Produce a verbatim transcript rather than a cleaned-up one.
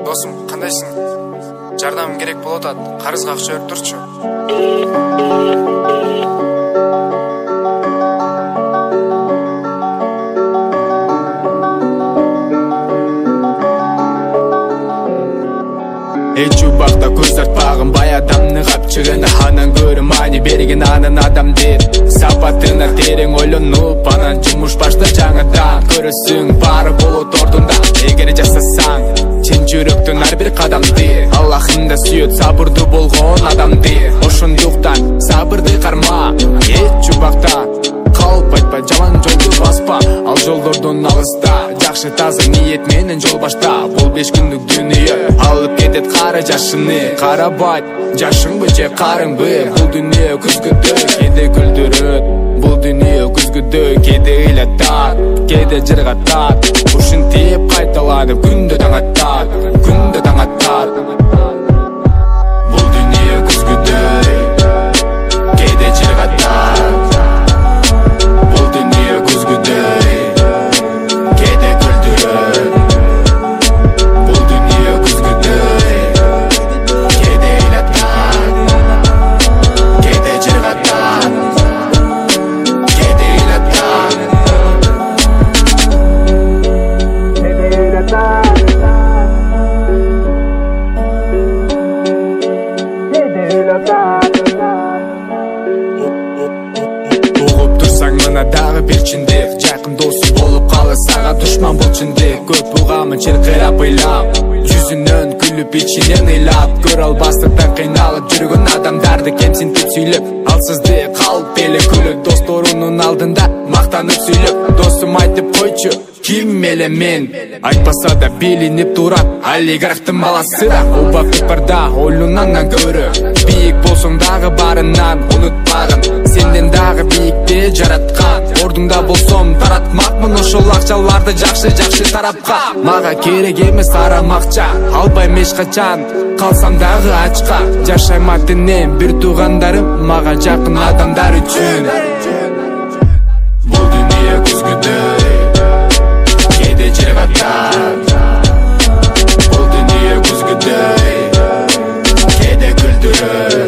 Досым, қандайсың? Жардамым керек болот ат. Карызга акча берип турчу. Эч убакта көз тартпагын бай адамны капчыгына анан көрү маани берген анын адам дейт. Сапатына терең ойлонуп анан жумуш башта жаңыдан көрөсүң баары болот ордунда. Эгер жасасаң чын жүрөктөн ар бир кадамды Аллахым да сүйөт сабырдуу болгон адамды. Ошондуктан сабырды карма, эч убакта калп айтпа, жаман жолду баспа. Ал жолдордон алыста жакшы таза ниет менен жол башта. Бул беш күндүк дүнүйө алып кетет кары жашыны. Карабайт жашыңбы же карыңбы, бул дүнүйө күзгүдө кээде күлдүрөт. Бул дүнүйө күзгүдө кээде ыйлатат, кээде жыргатат. Ушинтип кайталанып күндө таң атат, күндө таң атат. Бул дүнүйө күзгүдө кээде жыргатат. Бул дүнүйө күзгүдө кээде күлдүрөт. Бул дүнүйө күзгүдө кээде ыйлатат, кээде жыргатат, кээде ыйлатат, кээде ыйлатат, кээде ыйлатат. Угуп турсаң мына дагы бир чындык, жакын досу болуп калы сага душман бул чындык. Көп угамын чыркырап ыйлап, жүзүнөн күлүп ичинен ыйлап. Көрө албастыктан кыйналып жүргөн адамдарды кемсинтип сүйлөп, алсызды калп эле күлөт. Досторунун алдында мактанып сүйлөп, досум айтып койчу ким эле мен. Айтпаса да билинип турат олигархтын баласыраак. Убакыт барда ойлонгандан көрө бийик болсоң дагы барынан унутпагын. Сенден дагы бийикти жараткан, ордуңда болсом таратмакмын ошол акчаларды жакшы жакшы тарапка. Мага керек эмес арам акча, албайм эч качан калсам дагы ачка. Жашайм атенем бир туугандарым, мага жакын адамдар үчүн. Бул дүнүйө күзгүдө кээде жыргатат. Бул дүнүйө күзгүдө кээде күлдүрөт.